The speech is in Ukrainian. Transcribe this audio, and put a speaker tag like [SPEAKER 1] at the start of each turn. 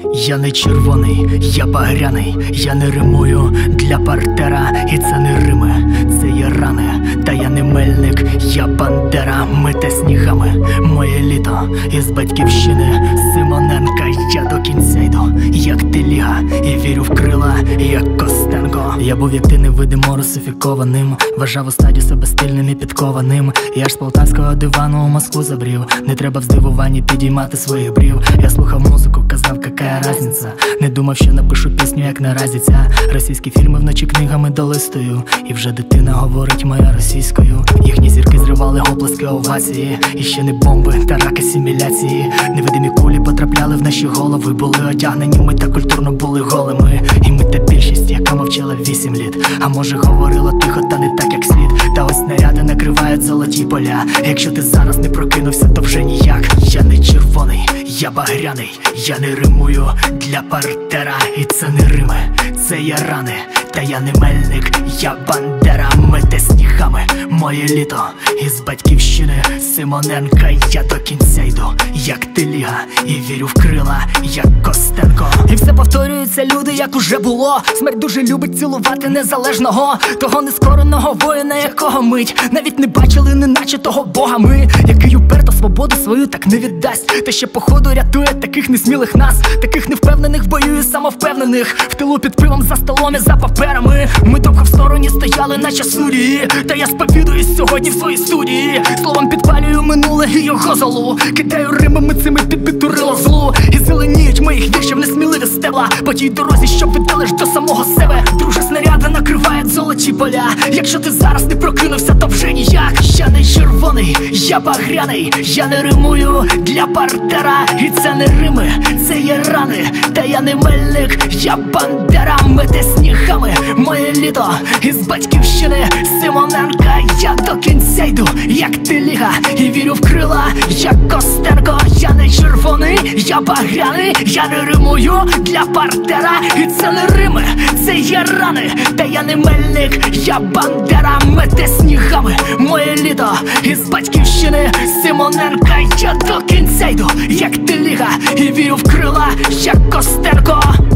[SPEAKER 1] Я не червоний, я багряний, я не римую для партера, і це не рими, це є рани. Та я не мельник, я бандера, мите снігами моє літо із батьківщини Симоненка. Я до кінця йду, як Теліга, і вірю в крила, як Костенко. Я був як ти невидимо русифікованим, вважав у стаді себе стильним і підкованим. Я ж з полтавського дивану у Москву забрів, не треба в здивуванні підіймати своїх брів. Я слухав музику, казав, какая разниця. Не думав, що напишу пісню, як наразі ця. Російські фільми вночі книгами долистую, і вже дитина говорить моя російською. Їхні зірки зривали оплески овації, і ще не бомби та рак асиміляції. Невидимі кулі потрапляли в наші голови, були одягнені ми та культурно були голими. І ми та більшість, яка мовчала 8 літ, а може говорила тихо, та не так як слід. Та ось снаряди накривають золоті поля. Якщо ти зараз не прокинувся, то вже ніяк. Я не червоний, я багряний, я не римую для партера, і це не рими, це є рани. Та я не мельник, я бандера, мите снігами моє літо із батьківщини Симоненка. Я до кінця йду, як Теліга, і вірю в крила, як Костенко. І все повторюється, люди, як уже було. Смерть дуже любить цілувати незалежного, того нескореного воїна, якого мить навіть не бачили, неначе того бога ми, який уперто свободу свою так не віддасть. Та ще походу рятує таких несмілих нас, таких невпевнених в бою і самовпевнених, в тилу під пивом, за столом і за паперами. Ми довго в стороні стояли, наче судді, та я сповідуюсь сьогодні в своїй студії. Словом підпалюю минуле і його золу, кидаю римами цими під підтурило злу. І зеленіють моїх віршів несміливі стебла по тій дорозі, що ведеш до самого себе. Друже, снаряди накривають золоті поля. Якщо ти зараз не прокинувся, то вже ніяк. Я не червоний, я багряний, я не римую для партера, і це не рими, це є рани. Та я не мельник, я бандера, мите снігами моє літо із батьківщини Симоненка. Я до кінця йду, як Теліга, і вірю в крила, як Костенко. Я не червоний, я багряний, я не римую для партера, і це не рими, це є рани. Та я не мельник, я бандера, мите снігами моє літо із батьківщини Симоненка. Я до кінця йду, як Теліга, і вірю в крила, як Костенко.